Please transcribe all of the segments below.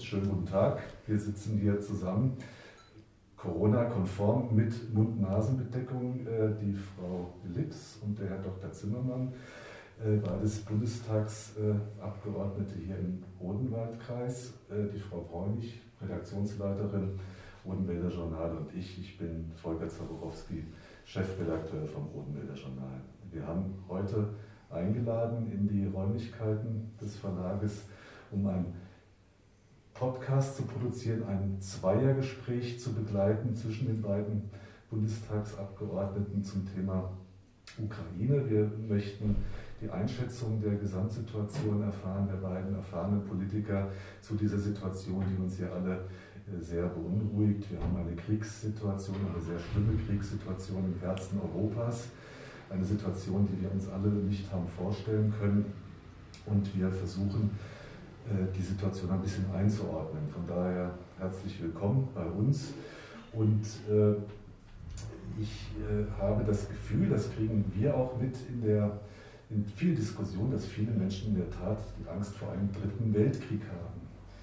schönen guten Tag. Wir sitzen hier zusammen, Corona-konform mit Mund-Nasen-Bedeckung, die Frau Lips und der Herr Dr. Zimmermann, beides Bundestagsabgeordnete hier im Odenwaldkreis, die Frau Bräunig, Redaktionsleiterin Odenwälder Journal und ich bin Volker Zaborowski, Chefredakteur vom Odenwälder Journal. Wir haben heute eingeladen in die Räumlichkeiten des Verlages, um einen Podcast zu produzieren, ein Zweiergespräch zu begleiten zwischen den beiden Bundestagsabgeordneten zum Thema Ukraine. Wir möchten die Einschätzung der Gesamtsituation erfahren, der beiden erfahrenen Politiker zu dieser Situation, die uns ja alle sehr beunruhigt. Wir haben eine Kriegssituation, eine sehr schlimme Kriegssituation im Herzen Europas. Eine Situation, die wir uns alle nicht haben vorstellen können. Und wir versuchen, die Situation ein bisschen einzuordnen. Von daher herzlich willkommen bei uns. Und ich habe das Gefühl, das kriegen wir auch mit in viel Diskussion, dass viele Menschen in der Tat die Angst vor einem dritten Weltkrieg haben.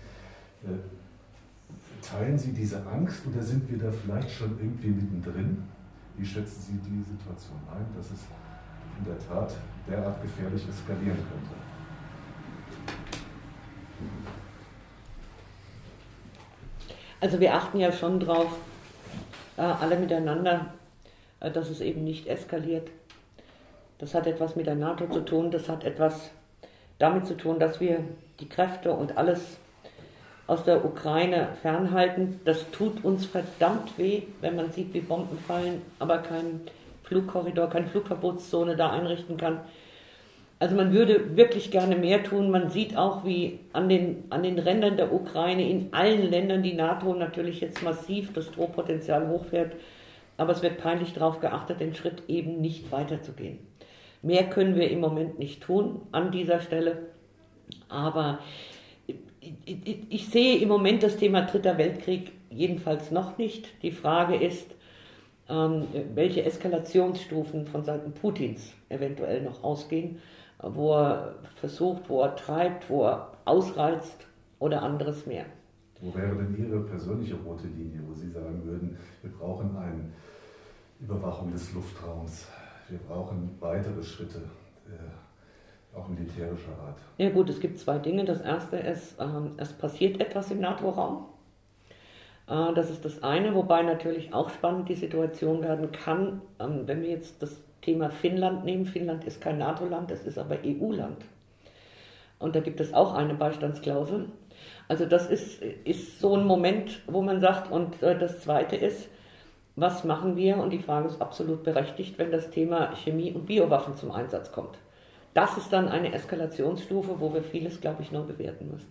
Teilen Sie diese Angst oder sind wir da vielleicht schon irgendwie mittendrin? Wie schätzen Sie die Situation ein, dass es in der Tat derart gefährlich eskalieren könnte? Also wir achten ja schon drauf, alle miteinander, dass es eben nicht eskaliert. Das hat etwas mit der NATO zu tun, das hat etwas damit zu tun, dass wir die Kräfte und alles aus der Ukraine fernhalten. Das tut uns verdammt weh, wenn man sieht, wie Bomben fallen, aber kein Flugkorridor, keine Flugverbotszone da einrichten kann. Also man würde wirklich gerne mehr tun. Man sieht auch, wie an den Rändern der Ukraine, in allen Ländern, die NATO natürlich jetzt massiv das Drohpotenzial hochfährt. Aber es wird peinlich darauf geachtet, den Schritt eben nicht weiterzugehen. Mehr können wir im Moment nicht tun an dieser Stelle. Aber ich sehe im Moment das Thema Dritter Weltkrieg jedenfalls noch nicht. Die Frage ist, welche Eskalationsstufen von Seiten Putins eventuell noch ausgehen, wo er versucht, wo er treibt, wo er ausreizt oder anderes mehr. Wo wäre denn Ihre persönliche rote Linie, wo Sie sagen würden, wir brauchen eine Überwachung des Luftraums, wir brauchen weitere Schritte, auch militärischer Art? Ja gut, es gibt zwei Dinge. Das erste ist, es passiert etwas im NATO-Raum. Das ist das eine, wobei natürlich auch spannend die Situation werden kann, wenn wir jetzt das Thema Finnland nehmen. Finnland ist kein NATO-Land, es ist aber EU-Land. Und da gibt es auch eine Beistandsklausel. Also das ist so ein Moment, wo man sagt, und das zweite ist, was machen wir? Und die Frage ist absolut berechtigt, wenn das Thema Chemie- und Biowaffen zum Einsatz kommt. Das ist dann eine Eskalationsstufe, wo wir vieles, glaube ich, neu bewerten müssen.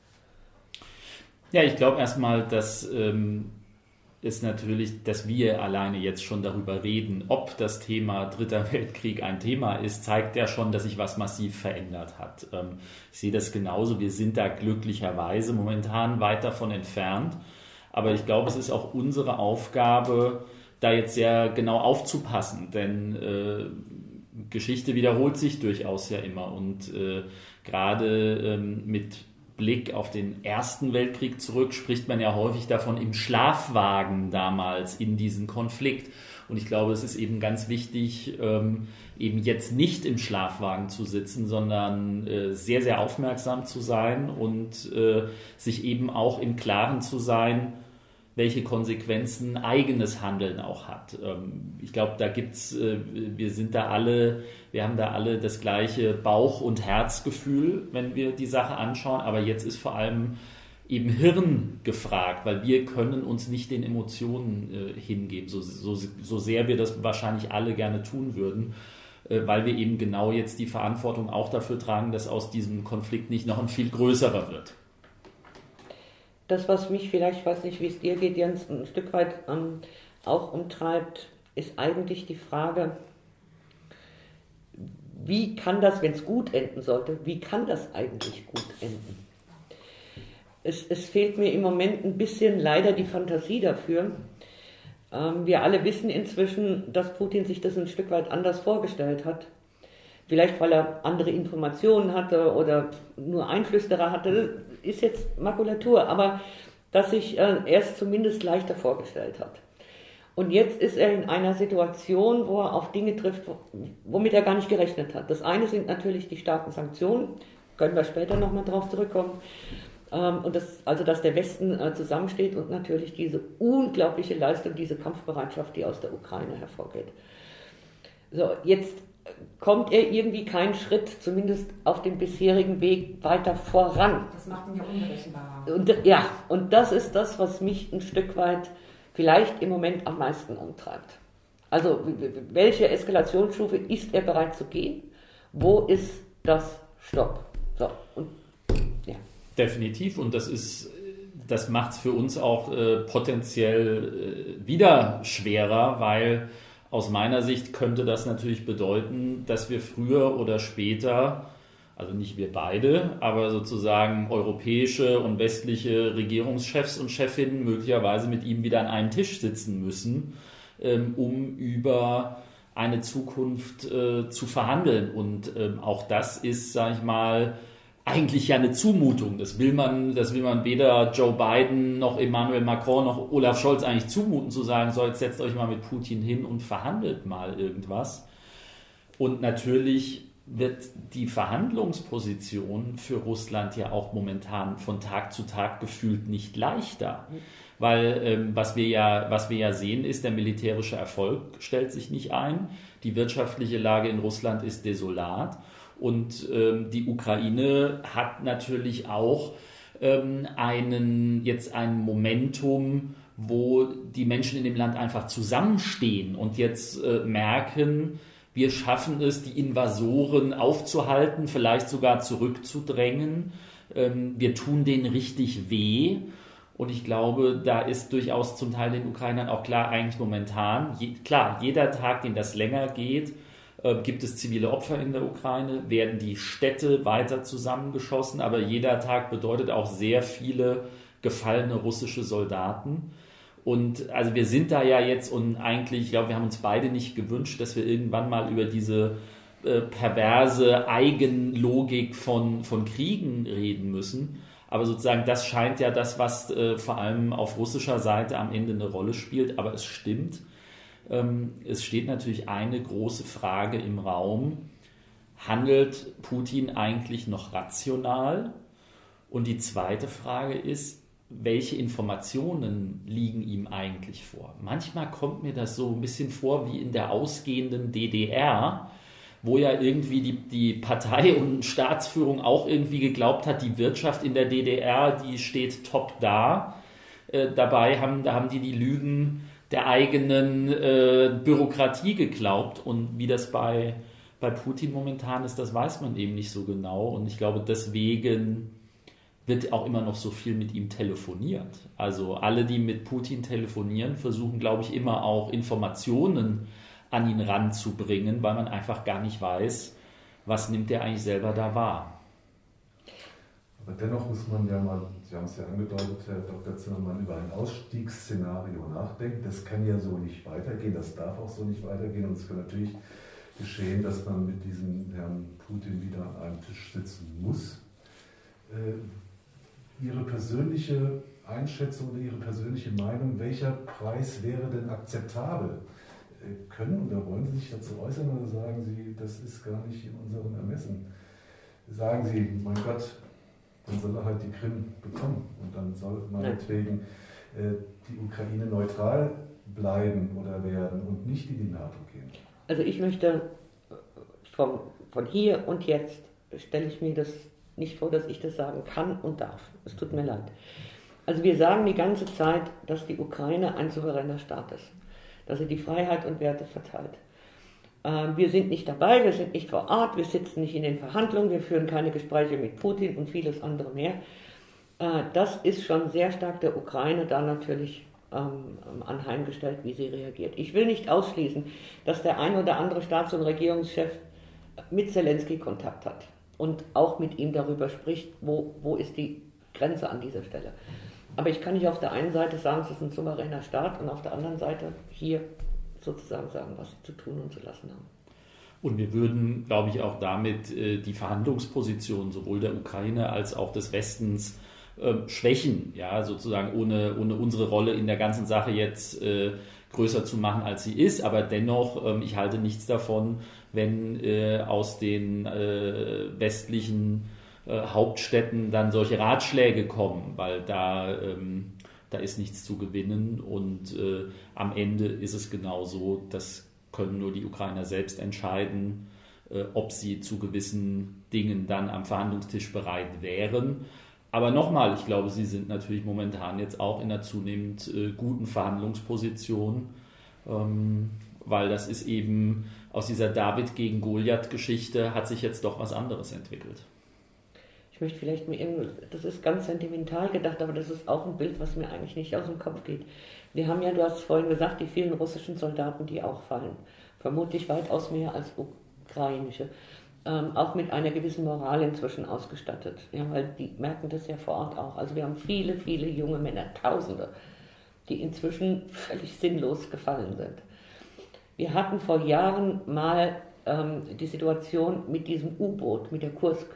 Ja, ich glaube erstmal, dass ist natürlich, dass wir alleine jetzt schon darüber reden, ob das Thema Dritter Weltkrieg ein Thema ist, zeigt ja schon, dass sich was massiv verändert hat. Ich sehe das genauso, wir sind da glücklicherweise momentan weit davon entfernt, aber ich glaube, es ist auch unsere Aufgabe, da jetzt sehr genau aufzupassen, denn Geschichte wiederholt sich durchaus ja immer und gerade mit Blick auf den Ersten Weltkrieg zurück spricht man ja häufig davon im Schlafwagen damals in diesen Konflikt. Und ich glaube, es ist eben ganz wichtig, eben jetzt nicht im Schlafwagen zu sitzen, sondern sehr, sehr aufmerksam zu sein und sich eben auch im Klaren zu sein, welche Konsequenzen eigenes Handeln auch hat. Ich glaube, da gibt's, wir haben da alle das gleiche Bauch- und Herzgefühl, wenn wir die Sache anschauen, aber jetzt ist vor allem eben Hirn gefragt, weil wir können uns nicht den Emotionen hingeben, so sehr wir das wahrscheinlich alle gerne tun würden, weil wir eben genau jetzt die Verantwortung auch dafür tragen, dass aus diesem Konflikt nicht noch ein viel größerer wird. Das, was mich vielleicht, ich weiß nicht, wie es dir geht, Jens, ein Stück weit auch umtreibt, ist eigentlich die Frage, wie kann das, wenn es gut enden sollte, wie kann das eigentlich gut enden? Es fehlt mir im Moment ein bisschen leider die Fantasie dafür. Wir alle wissen inzwischen, dass Putin sich das ein Stück weit anders vorgestellt hat. Vielleicht, weil er andere Informationen hatte oder nur Einflüsterer hatte. ist jetzt Makulatur, aber dass sich er es zumindest leichter vorgestellt hat. Und jetzt ist er in einer Situation, wo er auf Dinge trifft, womit er gar nicht gerechnet hat. Das eine sind natürlich die starken Sanktionen, können wir später nochmal drauf zurückkommen. Und dass der Westen zusammensteht und natürlich diese unglaubliche Leistung, diese Kampfbereitschaft, die aus der Ukraine hervorgeht. So, jetzt kommt er irgendwie keinen Schritt, zumindest auf dem bisherigen Weg, weiter voran. Das macht ihn ja unberechenbarer. Und das ist das, was mich ein Stück weit vielleicht im Moment am meisten umtreibt. Also, welche Eskalationsstufe ist er bereit zu gehen? Wo ist das Stopp? So, und ja. Definitiv, und das macht es für uns auch potenziell wieder schwerer, weil aus meiner Sicht könnte das natürlich bedeuten, dass wir früher oder später, also nicht wir beide, aber sozusagen europäische und westliche Regierungschefs und Chefinnen möglicherweise mit ihm wieder an einem Tisch sitzen müssen, um über eine Zukunft zu verhandeln. Und auch das ist, sage ich mal, eigentlich ja eine Zumutung. Das will man weder Joe Biden noch Emmanuel Macron noch Olaf Scholz eigentlich zumuten, zu sagen, so, jetzt setzt euch mal mit Putin hin und verhandelt mal irgendwas. Und natürlich wird die Verhandlungsposition für Russland ja auch momentan von Tag zu Tag gefühlt nicht leichter. Weil was wir ja sehen ist, der militärische Erfolg stellt sich nicht ein. Die wirtschaftliche Lage in Russland ist desolat. Und die Ukraine hat natürlich auch ein Momentum, wo die Menschen in dem Land einfach zusammenstehen und jetzt merken, wir schaffen es, die Invasoren aufzuhalten, vielleicht sogar zurückzudrängen. Wir tun denen richtig weh. Und ich glaube, da ist durchaus zum Teil den Ukrainern auch klar, eigentlich momentan, jeder Tag, den das länger geht, gibt es zivile Opfer in der Ukraine, werden die Städte weiter zusammengeschossen, aber jeder Tag bedeutet auch sehr viele gefallene russische Soldaten. Und also wir sind da ja jetzt und eigentlich, ich glaube, wir haben uns beide nicht gewünscht, dass wir irgendwann mal über diese perverse Eigenlogik von Kriegen reden müssen. Aber sozusagen das scheint ja das, was vor allem auf russischer Seite am Ende eine Rolle spielt. Aber es stimmt. Es steht natürlich eine große Frage im Raum. Handelt Putin eigentlich noch rational? Und die zweite Frage ist, welche Informationen liegen ihm eigentlich vor? Manchmal kommt mir das so ein bisschen vor wie in der ausgehenden DDR, wo ja irgendwie die Partei und Staatsführung auch irgendwie geglaubt hat, die Wirtschaft in der DDR, die steht top da. Dabei haben die Lügen der eigenen Bürokratie geglaubt. Und wie das bei Putin momentan ist, das weiß man eben nicht so genau. Und ich glaube, deswegen wird auch immer noch so viel mit ihm telefoniert. Also alle, die mit Putin telefonieren, versuchen, glaube ich, immer auch Informationen an ihn ranzubringen, weil man einfach gar nicht weiß, was nimmt er eigentlich selber da wahr. Aber dennoch muss man ja mal, Sie haben es ja angedeutet, Herr Dr. Zimmermann, über ein Ausstiegsszenario nachdenken. Das kann ja so nicht weitergehen, das darf auch so nicht weitergehen. Und es kann natürlich geschehen, dass man mit diesem Herrn Putin wieder an einem Tisch sitzen muss. Ihre persönliche Einschätzung oder Ihre persönliche Meinung, welcher Preis wäre denn akzeptabel? Können oder wollen Sie sich dazu äußern oder sagen Sie, das ist gar nicht in unserem Ermessen? Sagen Sie, mein Gott, dann soll er halt die Krim bekommen und dann soll meinetwegen die Ukraine neutral bleiben oder werden und nicht in die NATO gehen. Also ich möchte von hier und jetzt stelle ich mir das nicht vor, dass ich das sagen kann und darf. Es tut mir leid. Also wir sagen die ganze Zeit, dass die Ukraine ein souveräner Staat ist, dass sie die Freiheit und Werte verteilt. Wir sind nicht dabei, wir sind nicht vor Ort, wir sitzen nicht in den Verhandlungen, wir führen keine Gespräche mit Putin und vieles andere mehr. Das ist schon sehr stark der Ukraine da natürlich anheimgestellt, wie sie reagiert. Ich will nicht ausschließen, dass der ein oder andere Staats- und Regierungschef mit Zelensky Kontakt hat und auch mit ihm darüber spricht, wo ist die Grenze an dieser Stelle. Aber ich kann nicht auf der einen Seite sagen, es ist ein souveräner Staat und auf der anderen Seite hier sozusagen sagen, was sie zu tun und zu lassen haben. Und wir würden, glaube ich, auch damit die Verhandlungsposition sowohl der Ukraine als auch des Westens schwächen, ja, sozusagen ohne unsere Rolle in der ganzen Sache jetzt größer zu machen, als sie ist. Aber dennoch, ich halte nichts davon, wenn aus den westlichen Hauptstädten dann solche Ratschläge kommen, weil da ist nichts zu gewinnen und am Ende ist es genauso, das können nur die Ukrainer selbst entscheiden, ob sie zu gewissen Dingen dann am Verhandlungstisch bereit wären. Aber nochmal, ich glaube, sie sind natürlich momentan jetzt auch in einer zunehmend guten Verhandlungsposition, weil das ist eben aus dieser David gegen Goliath-Geschichte hat sich jetzt doch was anderes entwickelt. Ich möchte vielleicht das ist ganz sentimental gedacht, aber das ist auch ein Bild, was mir eigentlich nicht aus dem Kopf geht. Wir haben ja, du hast vorhin gesagt, die vielen russischen Soldaten, die auch fallen, vermutlich weitaus mehr als ukrainische, auch mit einer gewissen Moral inzwischen ausgestattet, ja, weil die merken das ja vor Ort auch. Also wir haben viele, viele junge Männer, Tausende, die inzwischen völlig sinnlos gefallen sind. Wir hatten vor Jahren mal die Situation mit diesem U-Boot, mit der Kursk.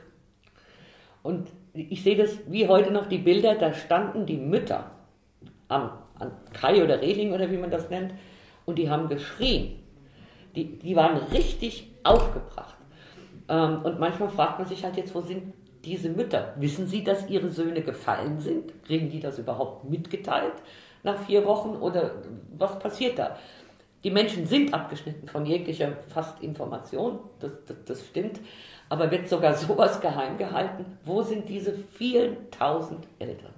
Und ich sehe das wie heute noch die Bilder, da standen die Mütter an Kai oder Reling oder wie man das nennt und die haben geschrien. Die waren richtig aufgebracht. Und manchmal fragt man sich halt jetzt, wo sind diese Mütter? Wissen sie, dass ihre Söhne gefallen sind? Kriegen die das überhaupt mitgeteilt nach 4 Wochen oder was passiert da? Die Menschen sind abgeschnitten von jeglicher fast Information, das stimmt. Aber wird sogar sowas geheim gehalten? Wo sind diese vielen tausend Eltern?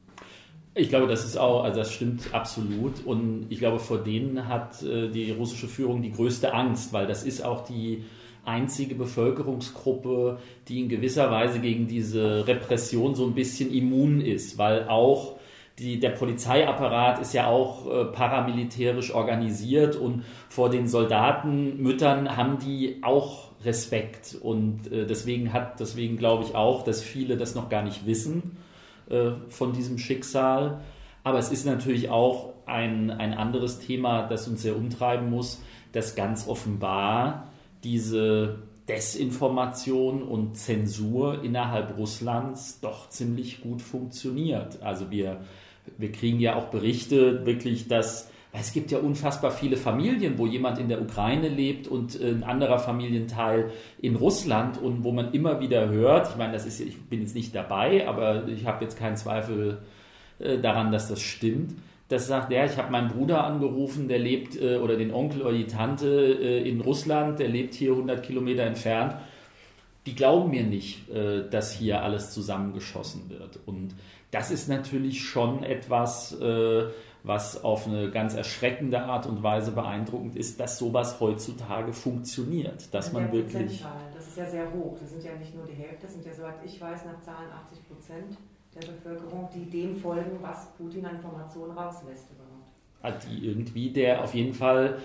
Ich glaube, das ist auch, also das stimmt absolut. Und ich glaube, vor denen hat die russische Führung die größte Angst, weil das ist auch die einzige Bevölkerungsgruppe, die in gewisser Weise gegen diese Repression so ein bisschen immun ist, weil auch der Polizeiapparat ist ja auch paramilitärisch organisiert und vor den Soldatenmüttern haben die auch Respekt und deswegen glaube ich auch, dass viele das noch gar nicht wissen von diesem Schicksal. Aber es ist natürlich auch ein anderes Thema, das uns sehr umtreiben muss, dass ganz offenbar diese Desinformation und Zensur innerhalb Russlands doch ziemlich gut funktioniert. Also wir kriegen ja auch Berichte wirklich, dass es gibt ja unfassbar viele Familien, wo jemand in der Ukraine lebt und ein anderer Familienteil in Russland und wo man immer wieder hört, ich meine, ich bin jetzt nicht dabei, aber ich habe jetzt keinen Zweifel daran, dass das stimmt, dass sagt, ich habe meinen Bruder angerufen, der lebt, oder den Onkel oder die Tante in Russland, der lebt hier 100 Kilometer entfernt. Die glauben mir nicht, dass hier alles zusammengeschossen wird. Und das ist natürlich schon etwas, was auf eine ganz erschreckende Art und Weise beeindruckend ist, dass sowas heutzutage funktioniert. Dass man wirklich. Das ist ja sehr hoch. Das sind ja nicht nur die Hälfte, das sind ja, soweit ich weiß, nach Zahlen 80% der Bevölkerung, die dem folgen, was Putin an Informationen rauslässt überhaupt. Die irgendwie, der auf jeden Fall,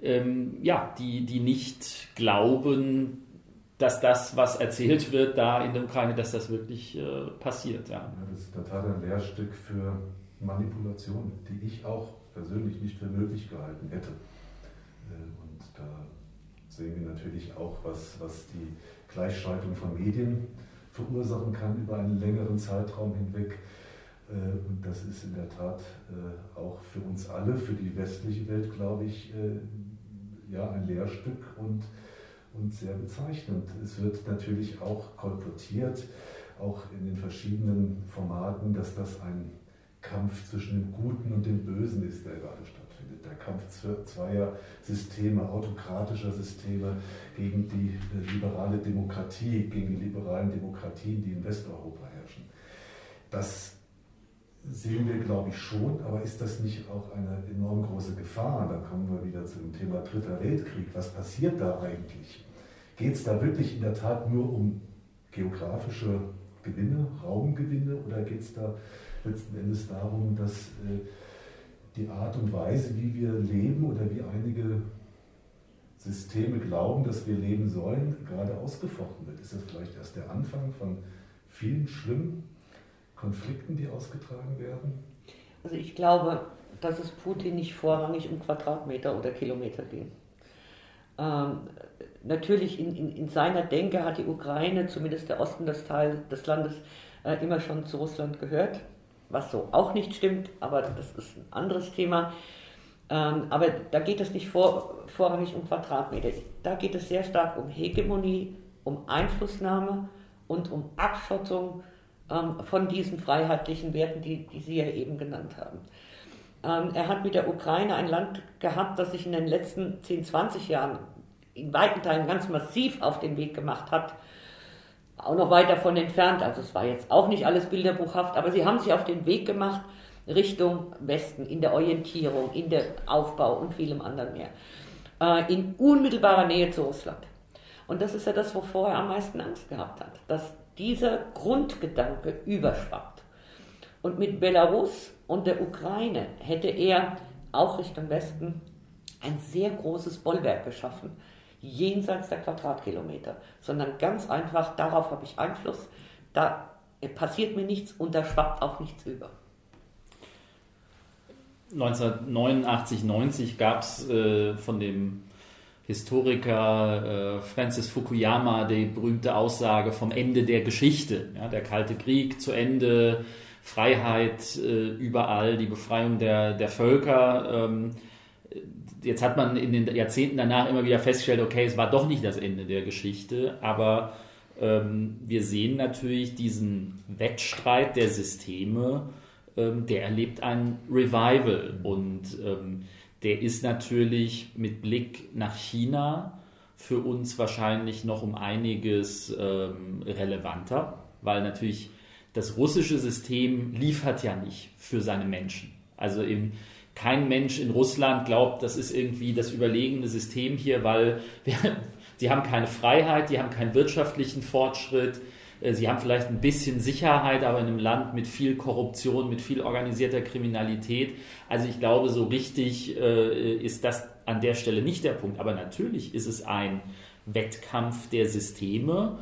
die nicht glauben, dass das, was erzählt wird da in der Ukraine, dass das wirklich passiert. Ja. Das ist in der Tat ein Lehrstück für Manipulation, die ich auch persönlich nicht für möglich gehalten hätte. Und da sehen wir natürlich auch, was die Gleichschaltung von Medien verursachen kann über einen längeren Zeitraum hinweg. Und das ist in der Tat auch für uns alle, für die westliche Welt, glaube ich, ein Lehrstück und sehr bezeichnend. Es wird natürlich auch kolportiert, auch in den verschiedenen Formaten, dass das ein Kampf zwischen dem Guten und dem Bösen ist, der gerade stattfindet. Der Kampf zweier Systeme, autokratischer Systeme gegen die liberale Demokratie, gegen die liberalen Demokratien, die in Westeuropa herrschen. Das sehen wir, glaube ich, schon, aber ist das nicht auch eine enorm große Gefahr? Da kommen wir wieder zu dem Thema Dritter Weltkrieg. Was passiert da eigentlich? Geht es da wirklich in der Tat nur um geografische Gewinne, Raumgewinne, oder geht es da letzten Endes darum, dass die Art und Weise, wie wir leben oder wie einige Systeme glauben, dass wir leben sollen, gerade ausgefochten wird? Ist das vielleicht erst der Anfang von vielen schlimmen Konflikten, die ausgetragen werden? Also ich glaube, dass es Putin nicht vorrangig um Quadratmeter oder Kilometer ging. Natürlich in seiner Denke hat die Ukraine, zumindest der Osten des Landes, immer schon zu Russland gehört, was so auch nicht stimmt, aber das ist ein anderes Thema. Aber da geht es nicht vorrangig um Quadratmeter. Da geht es sehr stark um Hegemonie, um Einflussnahme und um Abschottung von diesen freiheitlichen Werten, die Sie ja eben genannt haben. Er hat mit der Ukraine ein Land gehabt, das sich in den letzten 10, 20 Jahren in weiten Teilen ganz massiv auf den Weg gemacht hat, auch noch weit davon entfernt, also es war jetzt auch nicht alles bilderbuchhaft, aber sie haben sich auf den Weg gemacht Richtung Westen, in der Orientierung, in der Aufbau und vielem anderen mehr, in unmittelbarer Nähe zu Russland. Und das ist ja das, wovor er am meisten Angst gehabt hat, dass dieser Grundgedanke überschwappt. Und mit Belarus und der Ukraine hätte er auch Richtung Westen ein sehr großes Bollwerk geschaffen, jenseits der Quadratkilometer, sondern ganz einfach, darauf habe ich Einfluss, da passiert mir nichts und da schwappt auch nichts über. 1989, 90 gab es von dem Historiker Francis Fukuyama die berühmte Aussage vom Ende der Geschichte. Ja, der Kalte Krieg zu Ende, Freiheit überall, die Befreiung der Völker. Jetzt hat man in den Jahrzehnten danach immer wieder festgestellt, okay, es war doch nicht das Ende der Geschichte, aber wir sehen natürlich diesen Wettstreit der Systeme, der erlebt ein Revival und der ist natürlich mit Blick nach China für uns wahrscheinlich noch um einiges relevanter, weil natürlich das russische System liefert ja nicht für seine Menschen. Also kein Mensch in Russland glaubt, das ist irgendwie das überlegene System hier, weil sie haben keine Freiheit, die haben keinen wirtschaftlichen Fortschritt, sie haben vielleicht ein bisschen Sicherheit, aber in einem Land mit viel Korruption, mit viel organisierter Kriminalität. Also ich glaube, so richtig ist das an der Stelle nicht der Punkt. Aber natürlich ist es ein Wettkampf der Systeme,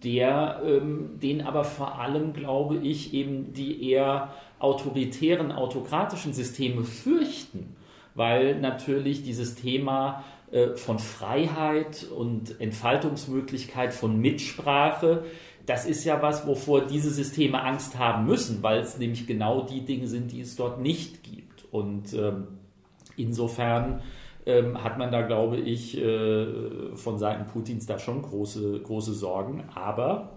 den aber vor allem, glaube ich, eben die eher autoritären, autokratischen Systeme fürchten, weil natürlich dieses Thema von Freiheit und Entfaltungsmöglichkeit, von Mitsprache, das ist ja was, wovor diese Systeme Angst haben müssen, weil es nämlich genau die Dinge sind, die es dort nicht gibt. Und insofern hat man da, glaube ich, von Seiten Putins da schon große Sorgen. Aber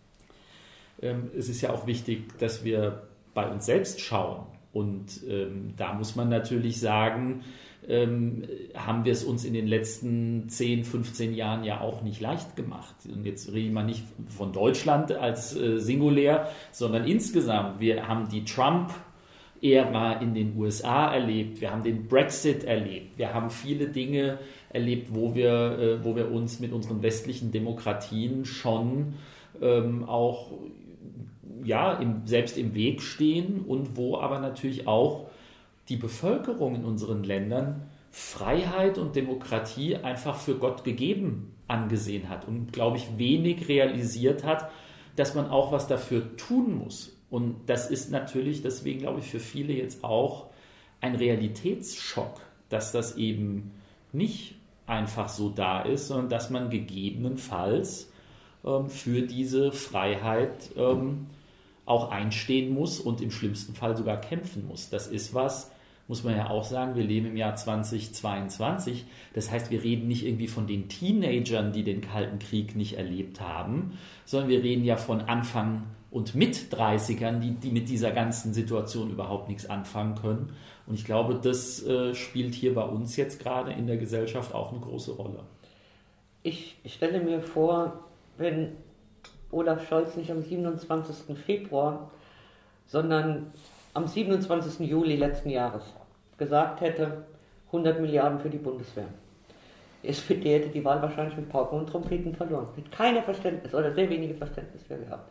es ist ja auch wichtig, dass wir bei uns selbst schauen. Und da muss man natürlich sagen, haben wir es uns in den letzten 10, 15 Jahren ja auch nicht leicht gemacht. Und jetzt reden wir nicht von Deutschland als singulär, sondern insgesamt. Wir haben die Trump-Ära in den USA erlebt, wir haben den Brexit erlebt, wir haben viele Dinge erlebt, wo wir uns mit unseren westlichen Demokratien schon auch selbst im Weg stehen und wo aber natürlich auch die Bevölkerung in unseren Ländern Freiheit und Demokratie einfach für Gott gegeben angesehen hat und, glaube ich, wenig realisiert hat, dass man auch was dafür tun muss. Und das ist natürlich deswegen, glaube ich, für viele jetzt auch ein Realitätsschock, dass das eben nicht einfach so da ist, sondern dass man gegebenenfalls für diese Freiheit auch einstehen muss und im schlimmsten Fall sogar kämpfen muss. Das ist was, muss man ja auch sagen, wir leben im Jahr 2022. Das heißt, wir reden nicht irgendwie von den Teenagern, die den Kalten Krieg nicht erlebt haben, sondern wir reden ja von Anfang und Mit-30ern, die mit dieser ganzen Situation überhaupt nichts anfangen können. Und ich glaube, das spielt hier bei uns jetzt gerade in der Gesellschaft auch eine große Rolle. Ich stelle mir vor, wenn Olaf Scholz nicht am 27. Februar, sondern am 27. Juli letzten Jahres gesagt hätte, 100 Milliarden für die Bundeswehr. Die SPD hätte die Wahl wahrscheinlich mit Pauken und Trompeten verloren. Mit keiner Verständnis oder sehr wenige Verständnis für gehabt.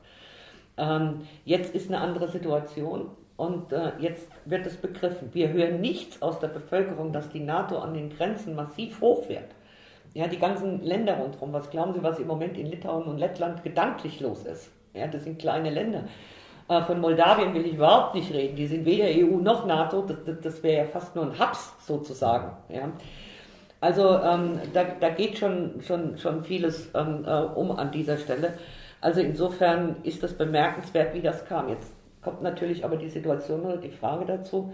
Jetzt ist eine andere Situation und jetzt wird es begriffen. Wir hören nichts aus der Bevölkerung, dass die NATO an den Grenzen massiv hochfährt. Ja, die ganzen Länder rundherum, was glauben Sie, was im Moment in Litauen und Lettland gedanklich los ist? Ja, das sind kleine Länder. Von Moldawien will ich überhaupt nicht reden. Die sind weder EU noch NATO. Das wäre ja fast nur ein Haps sozusagen. Ja. Also da geht schon vieles um an dieser Stelle. Also insofern ist das bemerkenswert, wie das kam. Jetzt kommt natürlich aber die Situation oder die Frage dazu.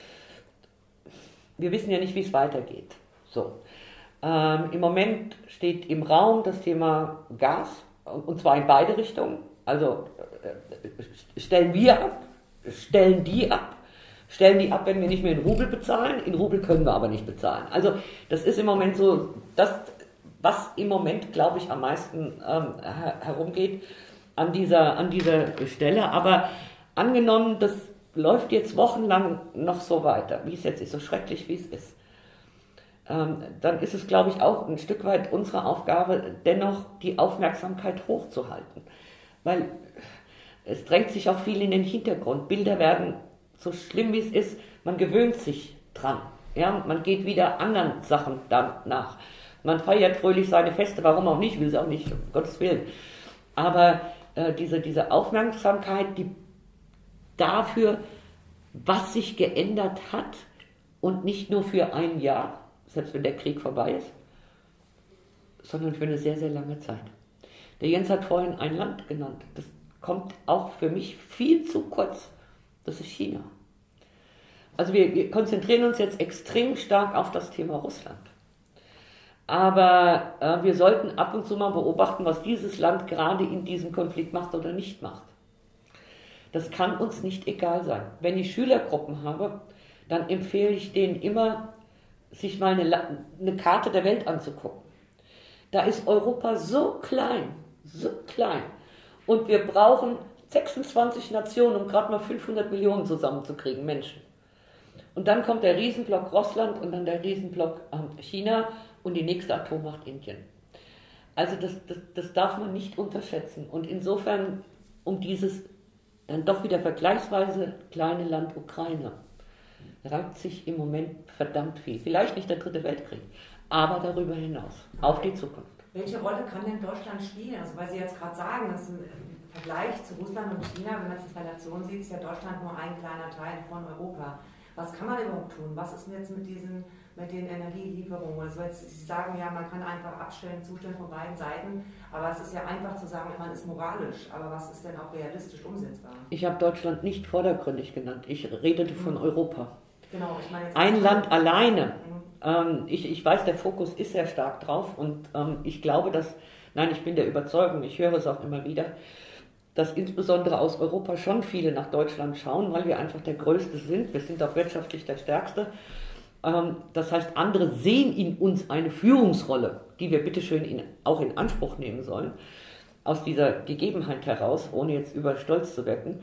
Wir wissen ja nicht, wie es weitergeht. So. Im Moment steht im Raum das Thema Gas, und zwar in beide Richtungen. Also stellen wir ab, stellen die ab, wenn wir nicht mehr in Rubel bezahlen. In Rubel können wir aber nicht bezahlen. Also das ist im Moment so, das, was im Moment, glaube ich, am meisten herumgeht an dieser Stelle. Aber angenommen, das läuft jetzt wochenlang noch so weiter, wie es jetzt ist, so schrecklich wie es ist, dann ist es, glaube ich, auch ein Stück weit unsere Aufgabe, dennoch die Aufmerksamkeit hochzuhalten. Weil es drängt sich auch viel in den Hintergrund. Bilder werden, so schlimm wie es ist, man gewöhnt sich dran. Ja? Man geht wieder anderen Sachen dann nach. Man feiert fröhlich seine Feste, warum auch nicht, will es auch nicht, um Gottes Willen. Aber diese Aufmerksamkeit, die dafür, was sich geändert hat und nicht nur für ein Jahr, selbst wenn der Krieg vorbei ist, sondern für eine sehr, sehr lange Zeit. Der Jens hat vorhin ein Land genannt, das kommt auch für mich viel zu kurz, das ist China. Also wir konzentrieren uns jetzt extrem stark auf das Thema Russland. Aber wir sollten ab und zu mal beobachten, was dieses Land gerade in diesem Konflikt macht oder nicht macht. Das kann uns nicht egal sein. Wenn ich Schülergruppen habe, dann empfehle ich denen immer, sich mal eine Karte der Welt anzugucken. Da ist Europa so klein. Und wir brauchen 26 Nationen, um gerade mal 500 Millionen zusammenzukriegen, Menschen. Und dann kommt der Riesenblock Russland und dann der Riesenblock China und die nächste Atommacht Indien. Also das darf man nicht unterschätzen. Und insofern, um dieses dann doch wieder vergleichsweise kleine Land Ukraine, rankt sich im Moment verdammt viel. Vielleicht nicht der dritte Weltkrieg, aber darüber hinaus, auf die Zukunft. Welche Rolle kann denn Deutschland spielen? Also weil Sie jetzt gerade sagen, dass im Vergleich zu Russland und China, wenn man es in zwei Nationen sieht, ist ja Deutschland nur ein kleiner Teil von Europa. Was kann man überhaupt tun? Was ist denn jetzt mit den Energielieferungen? Also jetzt, Sie sagen ja, man kann einfach abstellen, zustellen von beiden Seiten, aber es ist ja einfach zu sagen, man ist moralisch, aber was ist denn auch realistisch umsetzbar? Ich habe Deutschland nicht vordergründig genannt, ich redete von Europa. Genau, ich meine jetzt ein Land alleine. Ich weiß, der Fokus ist sehr stark drauf und ich glaube, ich bin der Überzeugung, ich höre es auch immer wieder, dass insbesondere aus Europa schon viele nach Deutschland schauen, weil wir einfach der Größte sind. Wir sind auch wirtschaftlich der Stärkste. Das heißt, andere sehen in uns eine Führungsrolle, die wir bitteschön auch in Anspruch nehmen sollen, aus dieser Gegebenheit heraus, ohne jetzt überstolz zu wirken.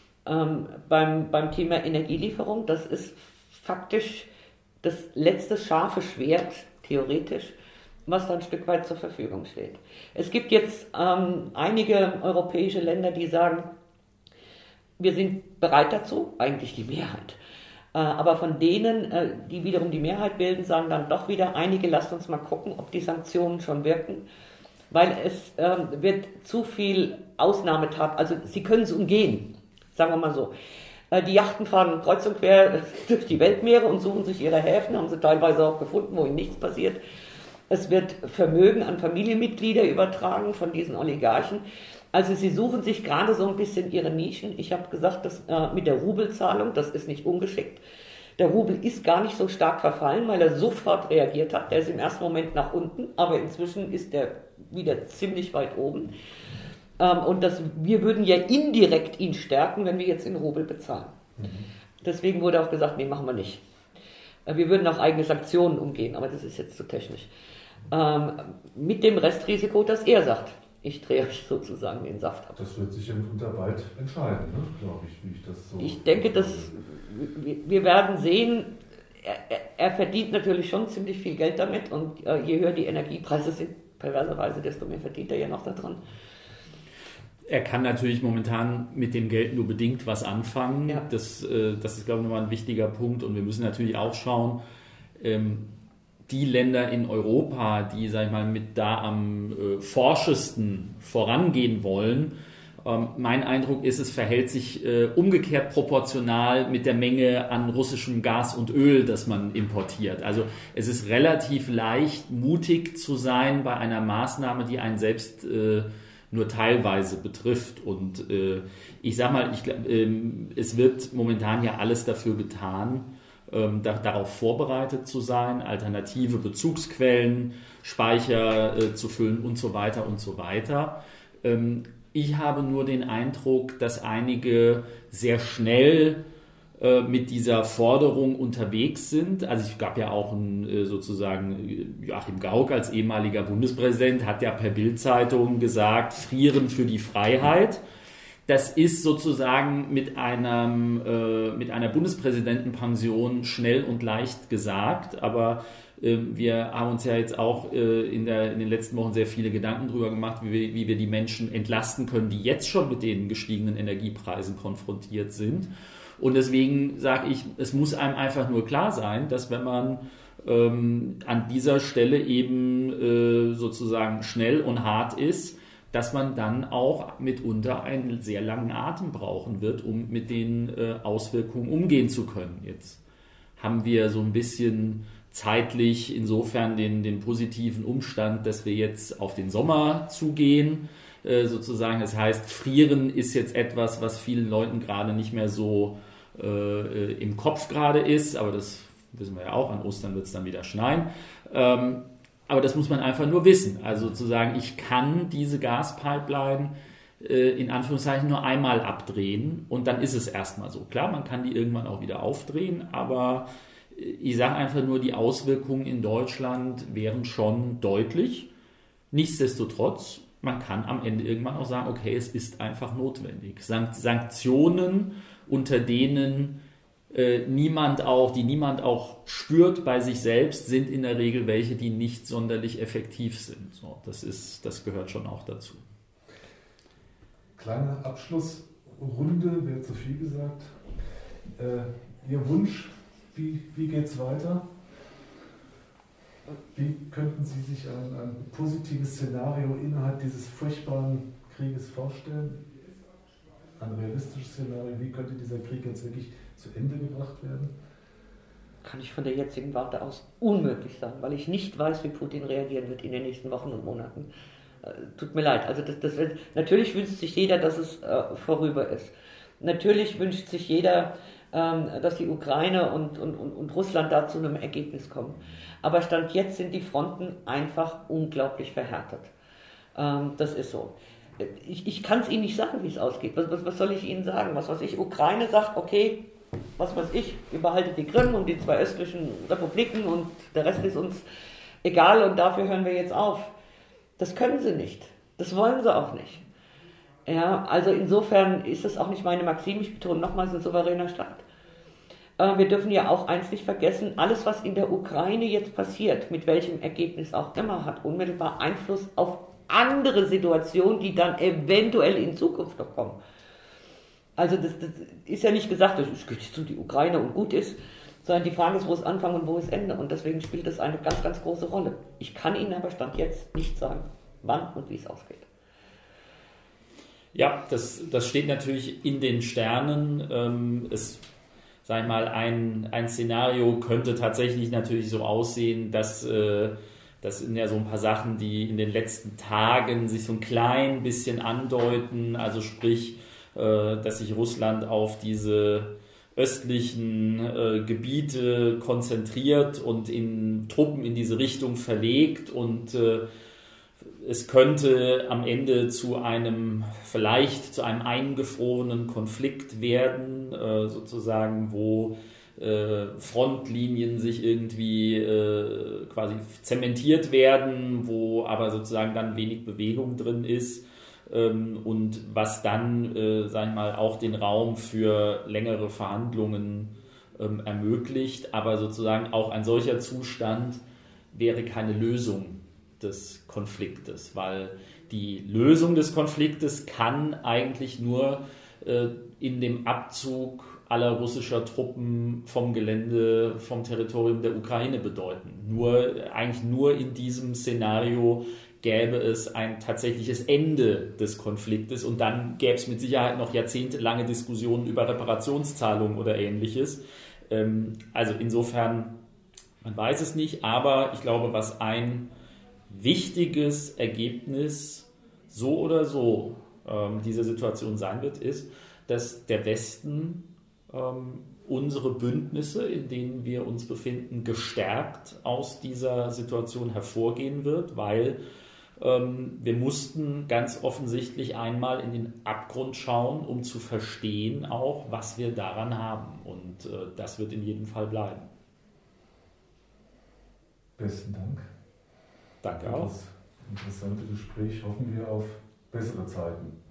Beim Thema Energielieferung, das ist faktisch das letzte scharfe Schwert, theoretisch, was da ein Stück weit zur Verfügung steht. Es gibt jetzt einige europäische Länder, die sagen, wir sind bereit dazu, eigentlich die Mehrheit. Aber von denen, die wiederum die Mehrheit bilden, sagen dann doch wieder einige, lasst uns mal gucken, ob die Sanktionen schon wirken, weil es wird zu viel Ausnahmetat, also sie können es umgehen, sagen wir mal so. Die Yachten fahren kreuz und quer durch die Weltmeere und suchen sich ihre Häfen, haben sie teilweise auch gefunden, wo ihnen nichts passiert. Es wird Vermögen an Familienmitglieder übertragen von diesen Oligarchen. Also sie suchen sich gerade so ein bisschen ihre Nischen. Ich habe gesagt, dass mit der Rubelzahlung, das ist nicht ungeschickt. Der Rubel ist gar nicht so stark verfallen, weil er sofort reagiert hat. Der ist im ersten Moment nach unten, aber inzwischen ist er wieder ziemlich weit oben. Und wir würden ja indirekt ihn stärken, wenn wir jetzt in Rubel bezahlen. Deswegen wurde auch gesagt, nee, machen wir nicht. Wir würden auch eigene Sanktionen umgehen, aber das ist jetzt zu technisch. Mit dem Restrisiko, dass er sagt, ich drehe euch sozusagen den Saft ab. Das wird sich im Winter bald entscheiden, ne? Glaube ich, wie ich das so... Ich denke, wir werden sehen, er verdient natürlich schon ziemlich viel Geld damit und je höher die Energiepreise sind, perverserweise, desto mehr verdient er ja noch daran. Er kann natürlich momentan mit dem Geld nur bedingt was anfangen. Ja. Das ist, glaube ich, nochmal ein wichtiger Punkt. Und wir müssen natürlich auch schauen, die Länder in Europa, die, sag ich mal, mit da am forschesten vorangehen wollen, mein Eindruck ist, es verhält sich umgekehrt proportional mit der Menge an russischem Gas und Öl, das man importiert. Also es ist relativ leicht, mutig zu sein bei einer Maßnahme, die einen selbst nur teilweise betrifft. Und ich sag mal, es wird momentan ja alles dafür getan, darauf vorbereitet zu sein, alternative Bezugsquellen, Speicher zu füllen und so weiter und so weiter. Ich habe nur den Eindruck, dass einige sehr schnell mit dieser Forderung unterwegs sind. Also es gab ja auch sozusagen Joachim Gauck als ehemaliger Bundespräsident hat ja per Bild-Zeitung gesagt, frieren für die Freiheit. Das ist sozusagen mit einer Bundespräsidentenpension schnell und leicht gesagt, aber wir haben uns ja jetzt auch in den letzten Wochen sehr viele Gedanken darüber gemacht, wie wir die Menschen entlasten können, die jetzt schon mit den gestiegenen Energiepreisen konfrontiert sind. Und deswegen sage ich, es muss einem einfach nur klar sein, dass wenn man an dieser Stelle eben sozusagen schnell und hart ist, dass man dann auch mitunter einen sehr langen Atem brauchen wird, um mit den Auswirkungen umgehen zu können. Jetzt haben wir so ein bisschen zeitlich insofern den positiven Umstand, dass wir jetzt auf den Sommer zugehen, sozusagen. Das heißt, Frieren ist jetzt etwas, was vielen Leuten gerade nicht mehr so im Kopf gerade ist, aber das wissen wir ja auch, an Ostern wird es dann wieder schneien. Aber das muss man einfach nur wissen. Also zu sagen, ich kann diese Gaspipeline in Anführungszeichen nur einmal abdrehen und dann ist es erstmal so. Klar, man kann die irgendwann auch wieder aufdrehen, aber ich sage einfach nur, die Auswirkungen in Deutschland wären schon deutlich. Nichtsdestotrotz, man kann am Ende irgendwann auch sagen, okay, es ist einfach notwendig. Sanktionen, unter denen niemand auch spürt bei sich selbst, sind in der Regel welche, die nicht sonderlich effektiv sind. So, das gehört schon auch dazu. Kleine Abschlussrunde, wäre zu viel gesagt. Ihr Wunsch, wie geht es weiter? Wie könnten Sie sich ein positives Szenario innerhalb dieses furchtbaren Krieges vorstellen? Ein realistisches Szenario, wie könnte dieser Krieg jetzt wirklich zu Ende gebracht werden? Kann ich von der jetzigen Warte aus unmöglich sagen, weil ich nicht weiß, wie Putin reagieren wird in den nächsten Wochen und Monaten. Tut mir leid. Also natürlich wünscht sich jeder, dass es vorüber ist. Natürlich wünscht sich jeder, dass die Ukraine und Russland da zu einem Ergebnis kommen. Aber Stand jetzt sind die Fronten einfach unglaublich verhärtet. Das ist so. Ich kann es Ihnen nicht sagen, wie es ausgeht. Was soll ich Ihnen sagen? Was weiß ich? Ukraine sagt, okay, was weiß ich, ihr behaltet die Krim und die 2 östlichen Republiken und der Rest ist uns egal und dafür hören wir jetzt auf. Das können sie nicht. Das wollen sie auch nicht. Ja, also insofern ist es auch nicht meine Maxime. Ich betone nochmals, ein souveräner Staat. Wir dürfen ja auch eins nicht vergessen, alles, was in der Ukraine jetzt passiert, mit welchem Ergebnis auch immer, hat unmittelbar Einfluss auf andere Situationen, die dann eventuell in Zukunft noch kommen. Also das ist ja nicht gesagt, es geht zu die Ukraine und gut ist, sondern die Frage ist, wo es Anfang und wo es Ende. Und deswegen spielt das eine ganz, ganz große Rolle. Ich kann Ihnen aber Stand jetzt nicht sagen, wann und wie es ausgeht. Ja, das steht natürlich in den Sternen. Sag ich mal, ein Szenario könnte tatsächlich natürlich so aussehen, dass das sind ja so ein paar Sachen, die in den letzten Tagen sich so ein klein bisschen andeuten, also sprich, dass sich Russland auf diese östlichen Gebiete konzentriert und in Truppen in diese Richtung verlegt und es könnte am Ende vielleicht zu einem eingefrorenen Konflikt werden, sozusagen, wo Frontlinien sich irgendwie quasi zementiert werden, wo aber sozusagen dann wenig Bewegung drin ist und was dann, sag ich mal, auch den Raum für längere Verhandlungen ermöglicht. Aber sozusagen auch ein solcher Zustand wäre keine Lösung des Konfliktes, weil die Lösung des Konfliktes kann eigentlich nur in dem Abzug aller russischer Truppen vom Gelände, vom Territorium der Ukraine bedeuten. Eigentlich nur in diesem Szenario gäbe es ein tatsächliches Ende des Konfliktes und dann gäbe es mit Sicherheit noch jahrzehntelange Diskussionen über Reparationszahlungen oder Ähnliches. Also insofern, man weiß es nicht, aber ich glaube, was ein wichtiges Ergebnis so oder so diese Situation sein wird, ist, dass der Westen unsere Bündnisse, in denen wir uns befinden, gestärkt aus dieser Situation hervorgehen wird, weil wir mussten ganz offensichtlich einmal in den Abgrund schauen, um zu verstehen auch, was wir daran haben. Und das wird in jedem Fall bleiben. Besten Dank. Danke Für auch. das interessante Gespräch. Hoffen wir auf bessere Zeiten.